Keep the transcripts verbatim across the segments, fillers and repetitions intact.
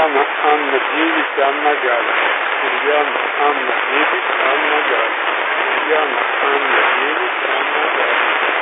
Ульяна, Анна, девять, Анна, Галя. Ульяна, Анна, девять, Анна, Галя. Ульяна, Анна, девять, Анна, Галя.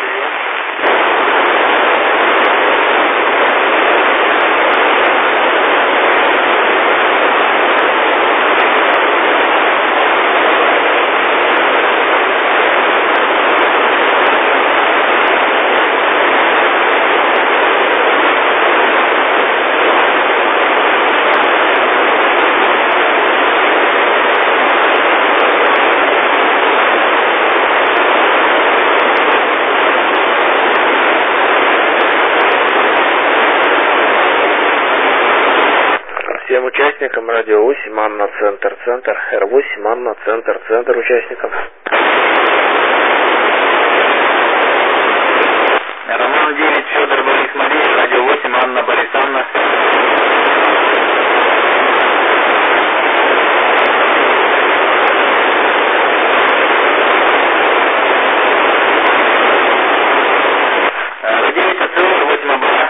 Всем участникам радио восемь, Анна, центр, центр, Р восемь, Анна, центр, центр участникам. Роман девять, Федор, Борис, Мария, радио восемь, Анна, Борис, Анна. девять, отсылка, восемь, обратно.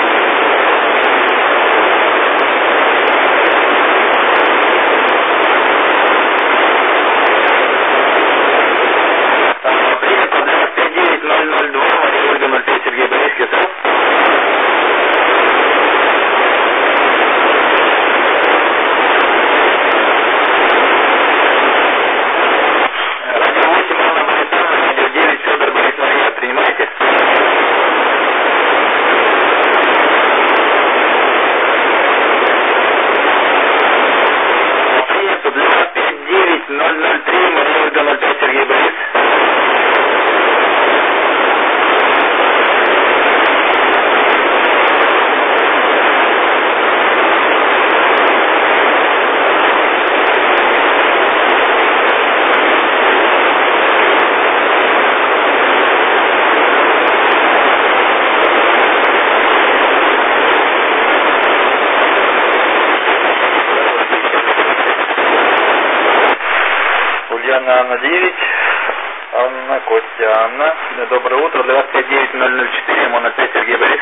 Анна девять, Анна, Костя, Анна. Доброе утро, для вас пять девять ноль ноль четыре, Мона пять, Сергей Борис.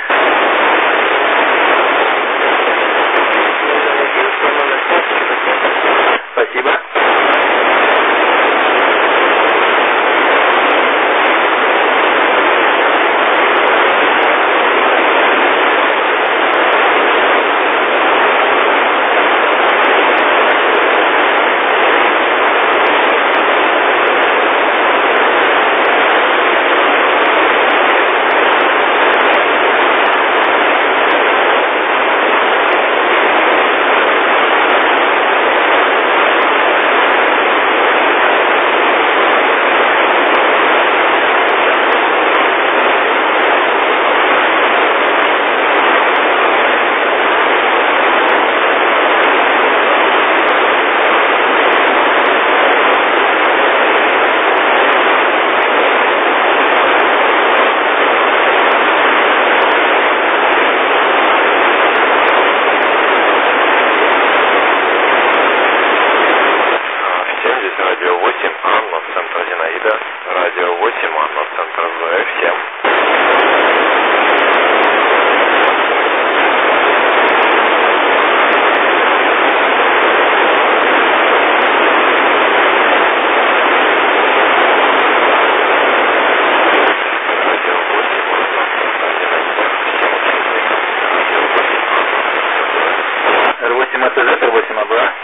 Спасибо. Радио восемь, Анна, центр Зинаида. Радио восемь, Анна, центр Зоя. Всем. Р восемь АТЗ, Р восемь АБА.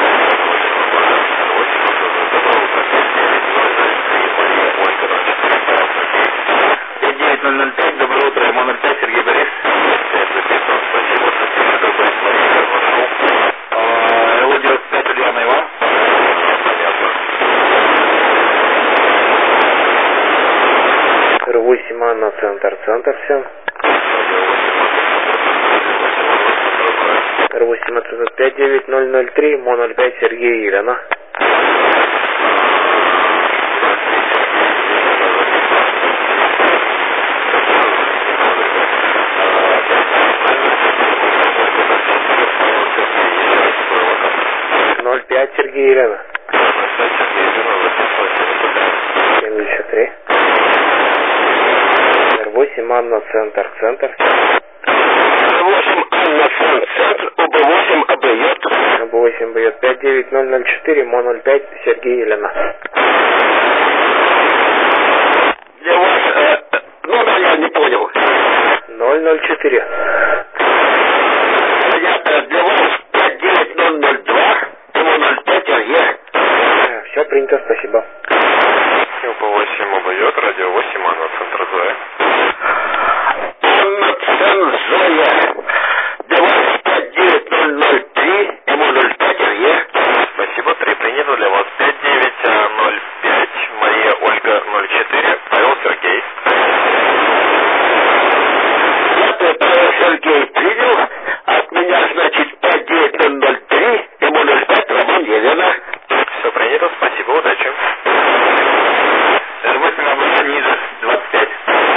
пять девять ноль ноль пять, доброе утро, М ноль пять, Сергей Борис. Спасибо, Сергей Борис, Р девяносто пять, Ульяна, Иван. Р восемь, Анна, центр, центр, всем. Р восемь, АТЗ пять девять ноль ноль три, Мо ноль пять, Сергей и Елена. ноль пять, Сергей и Елена. семьдесят три. Р восемь, Анна, центр, центр. Р восемь, Анна, центр, О Б восемь, А Б J. восемь бьет пять девять ноль ноль четыре, мо ноль пять, Сергей, Елена. Для вас э, номер я не понял. ноль ноль четыре. Понятно, для вас пять девять ноль ноль два, мо ноль пять, Сергей. Все принято, спасибо. По восемь обойдет, радио восемь, Анна, центр Зоя. Анна, центр Зоя. Для вас пять девять ноль ноль три, мо ноль пять, Сергей. Спасибо, три принято, для вас пять девять ноль пять, Мария, Ольга, ноль четыре, Павел, Сергей. Я Павел, Сергей принял, от меня, значит, пять девять ноль ноль три, мо ноль пять, Роман, Елена. Все принято, спасибо, удачи. эр восемь обойдет ниже, двадцать пять.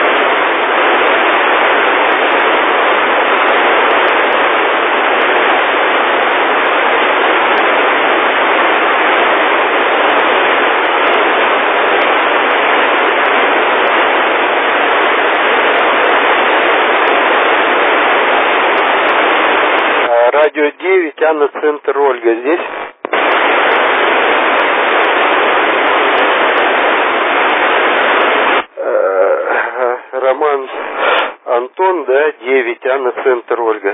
Радио девять, Анна, центр, Ольга здесь? Роман, Антон, да, девять, Анна, центр, Ольга.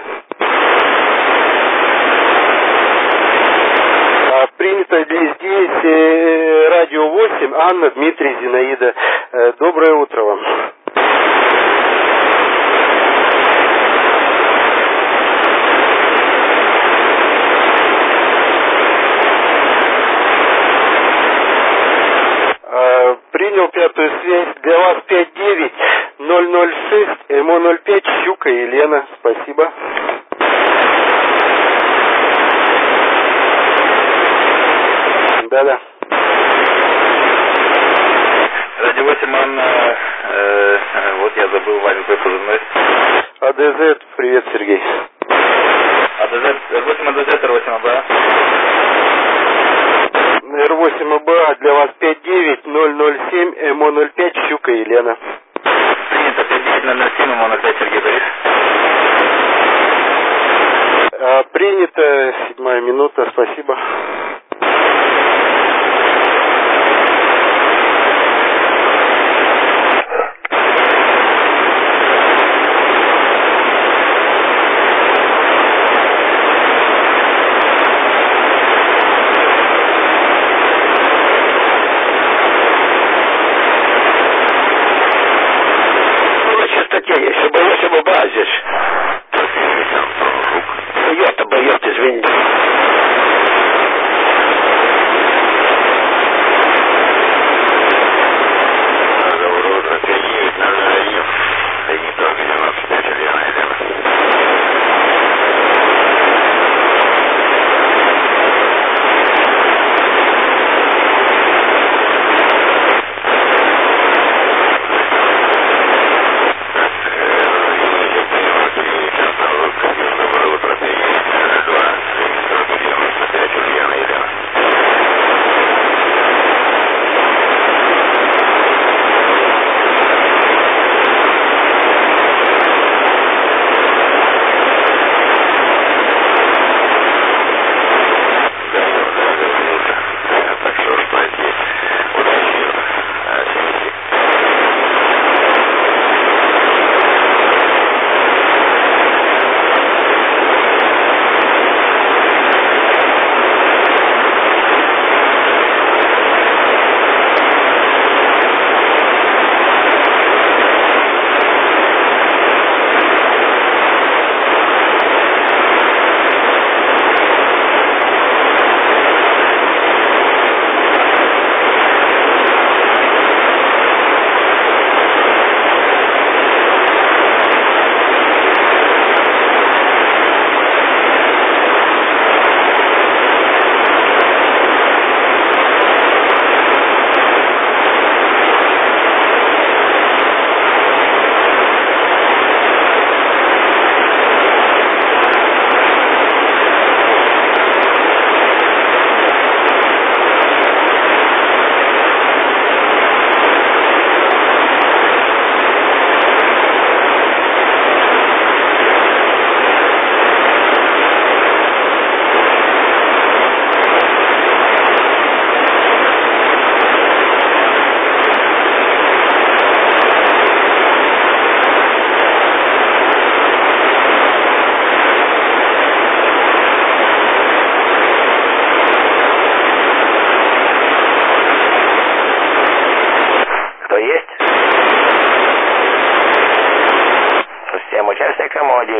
А, принято ли здесь э, радио восемь, Анна, Дмитрий, Зинаида. Э, доброе утро вам. Принял пятую связь. Для вас пять девять ноль ноль шесть, мо ноль пять, Щука, Елена. Спасибо. Да-да. Радио восемь, Анна, э, вот я забыл вами твой позывной. АДЗ, привет, Сергей. АДЗ, эр восемь, АДЗ, эр восемь, АБА. эр восемь АБА, для вас пять девять ноль ноль семь, мо ноль пять, Щука, Елена. Принято, пять девять ноль ноль семь, мо ноль пять, Сергей Борис. А, принято, седьмая минута, спасибо. Если бы восемь АБА здесь. Я-то боец, извините.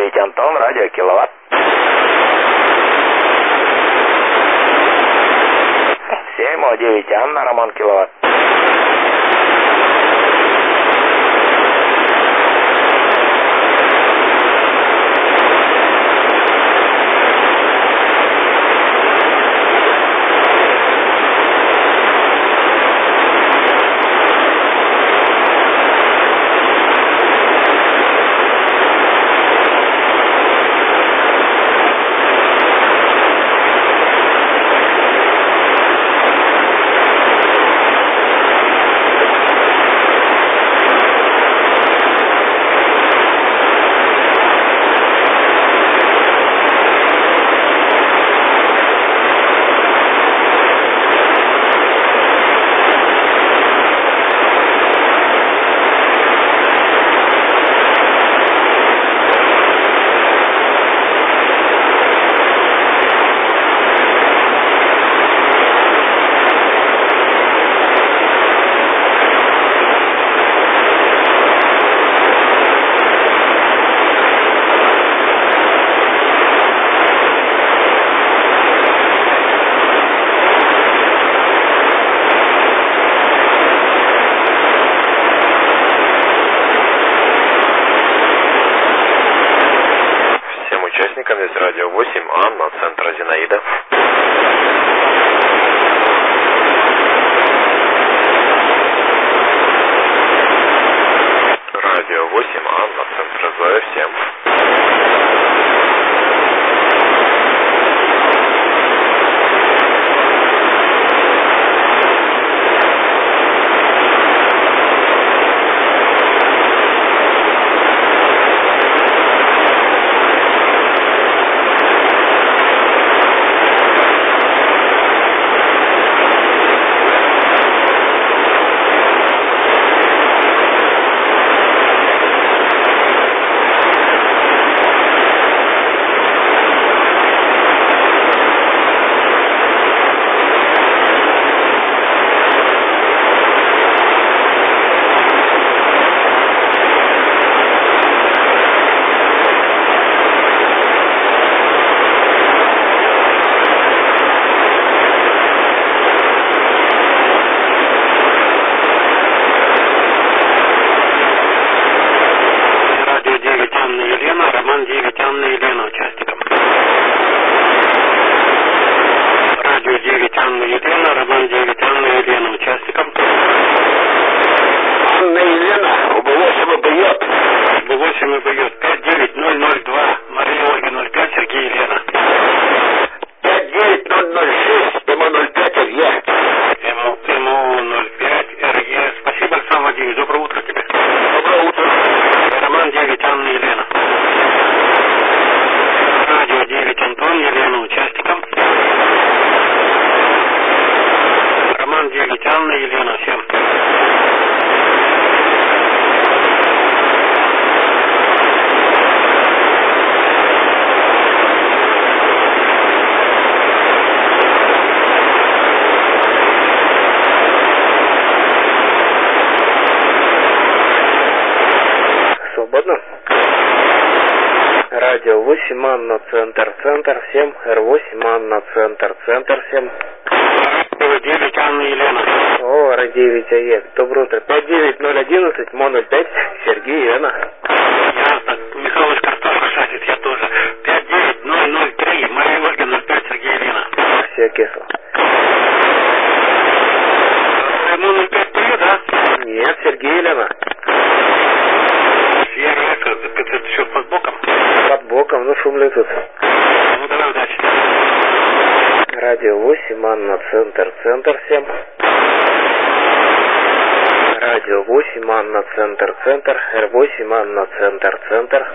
девять Антон, радио Киловатт. семь О девять Анна, Роман Киловатт. Здесь радио восемь, Анна, центр Зинаида. Радио восемь, Анна, центр Зоя, всем. Радио восемь, Анна, центр, центр, всем. Эр восемь, Анна, центр, центр, всем. Радио девять, Анна, Елена. О, Эр девять, АЕ. Доброе утро. пять девять ноль одиннадцать, Мо ноль пять, Сергей, Елена. Ясно. Михалыч картошка шатит, я тоже. пять девять ноль ноль три, Мария Ольга ноль пять, Сергей, Елена. Все, кисло. Ему ноль пять три, да? Нет, Сергей, Елена. Я это, это, это что, под боком? Под боком, ну шумлю тут. Ну давай, удачи. Радио восемь, Анна, центр, центр, всем. Радио восемь, Анна, центр, центр, Эр восемь, Анна, центр, центр.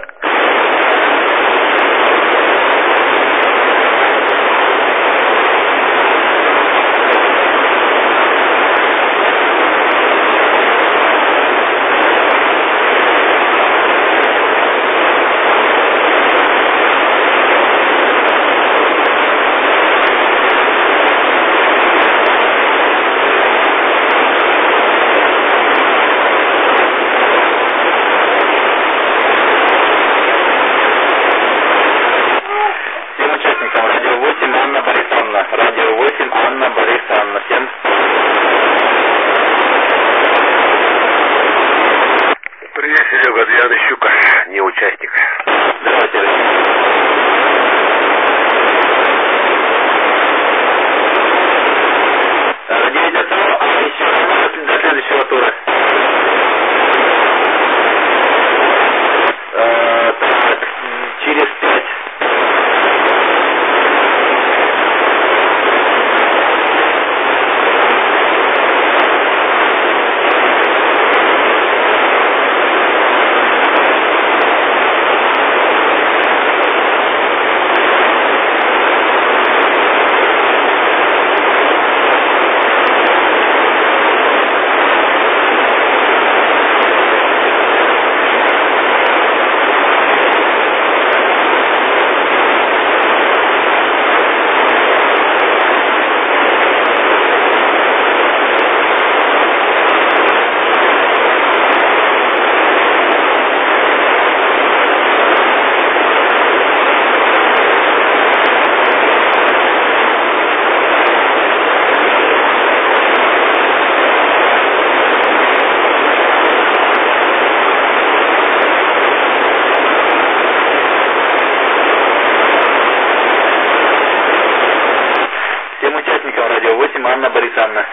Анна Борисовна.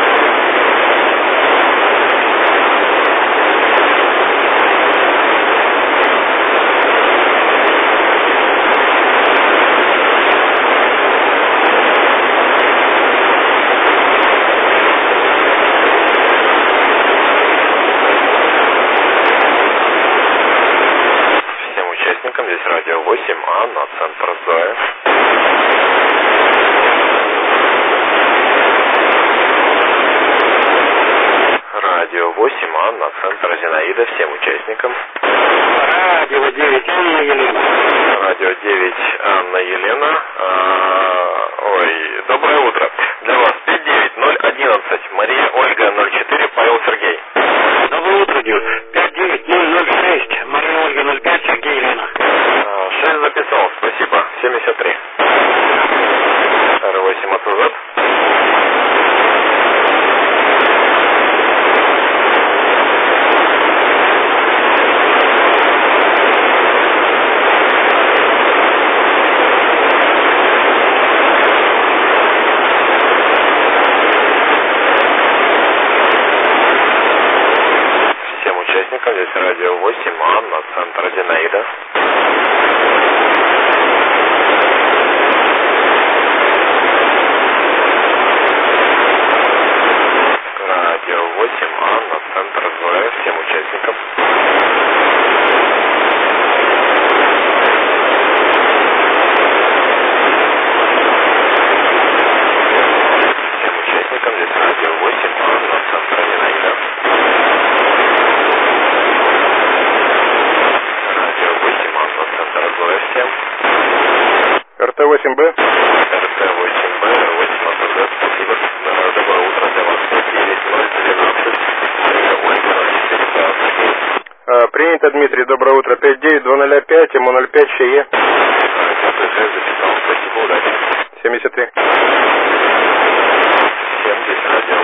Здесь радио восемь, Анна, центр Зоя. Радио восемь, Анна, центр Зинаида, всем участникам. Радио девять, Анна Елена. Радио девять, Анна Елена. А, ой, доброе утро. Для вас пять девять ноль одиннадцать, Мария Ольга ноль четыре, Павел Сергей. Доброе утро, Дюр. пять девять ноль ноль шесть, Мария Ольга ноль пять, Сергей Елена. шесть записал, спасибо. семьдесят три. эр восемь АТЗ. Всем участникам здесь радио восемь, Анна, центр Зинаида. Радио восемь, Анна, центр Зоя, всем участникам. Всем участникам здесь радио восемь, Анна, центр Зинаида. Радио восемь, Анна, центр Зоя, всем. эр тэ восемь бэ. эр тэ восемь бэ, эр восемь АТЗ, спасибо. Доброе утро для вас. пять девять ноль двенадцать. Ольга ноль четыре, Павел Сергей. А, принято, Дмитрий, доброе утро. пять девять два ноль пять, эм ноль пять, ШЕ. Записал, спасибо, удачи. семьдесят три. Всем здесь радио